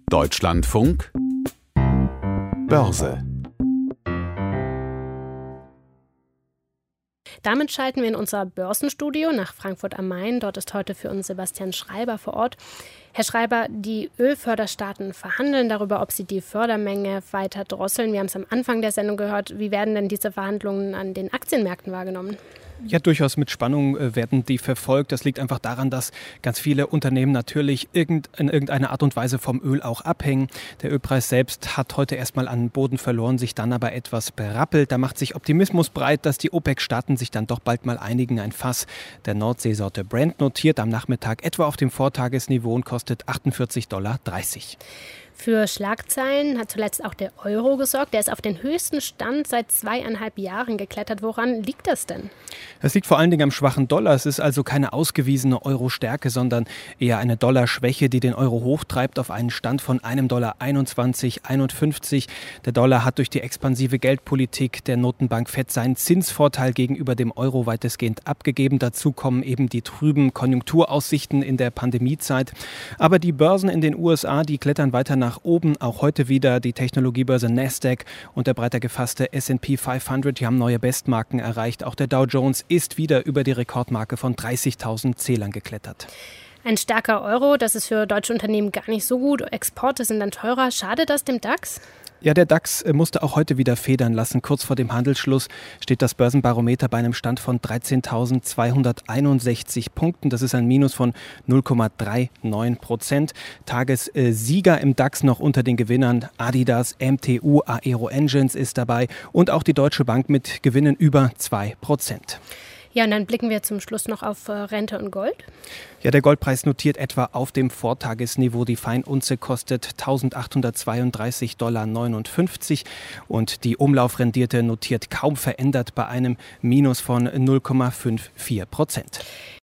Deutschlandfunk Börse. Damit schalten wir in unser Börsenstudio nach Frankfurt am Main. Dort ist heute für uns Sebastian Schreiber vor Ort. Herr Schreiber, die Ölförderstaaten verhandeln darüber, ob sie die Fördermenge weiter drosseln. Wir haben es am Anfang der Sendung gehört. Wie werden denn diese Verhandlungen an den Aktienmärkten wahrgenommen? Ja, durchaus mit Spannung werden die verfolgt. Das liegt einfach daran, dass ganz viele Unternehmen natürlich in irgendeiner Art und Weise vom Öl auch abhängen. Der Ölpreis selbst hat heute erstmal an Boden verloren, sich dann aber etwas berappelt. Da macht sich Optimismus breit, dass die OPEC-Staaten sich dann doch bald mal einigen. Ein Fass der Nordseesorte Brent notiert am Nachmittag etwa auf dem Vortagesniveau und kostet $48,30. Für Schlagzeilen hat zuletzt auch der Euro gesorgt. Der ist auf den höchsten Stand seit 2,5 Jahren geklettert. Woran liegt das denn? Das liegt vor allen Dingen am schwachen Dollar. Es ist also keine ausgewiesene Euro-Stärke, sondern eher eine Dollarschwäche, die den Euro hochtreibt auf einen Stand von $1,2151. Der Dollar hat durch die expansive Geldpolitik der Notenbank FED seinen Zinsvorteil gegenüber dem Euro weitestgehend abgegeben. Dazu kommen eben die trüben Konjunkturaussichten in der Pandemiezeit. Aber die Börsen in den USA, die klettern weiter nach oben, auch heute wieder die Technologiebörse Nasdaq und der breiter gefasste S&P 500, die haben neue Bestmarken erreicht. Auch der Dow Jones ist wieder über die Rekordmarke von 30.000 Zählern geklettert. Ein starker Euro, das ist für deutsche Unternehmen gar nicht so gut. Exporte sind dann teurer. Schadet das dem DAX? Ja, der DAX musste auch heute wieder federn lassen. Kurz vor dem Handelsschluss steht das Börsenbarometer bei einem Stand von 13.261 Punkten. Das ist ein Minus von 0,39%. Tagessieger im DAX noch unter den Gewinnern. Adidas, MTU, Aero Engines ist dabei und auch die Deutsche Bank mit Gewinnen über 2%. Ja, und dann blicken wir zum Schluss noch auf Rente und Gold. Ja, der Goldpreis notiert etwa auf dem Vortagesniveau. Die Feinunze kostet $1.832,59 und die Umlaufrendite notiert kaum verändert bei einem Minus von 0,54%.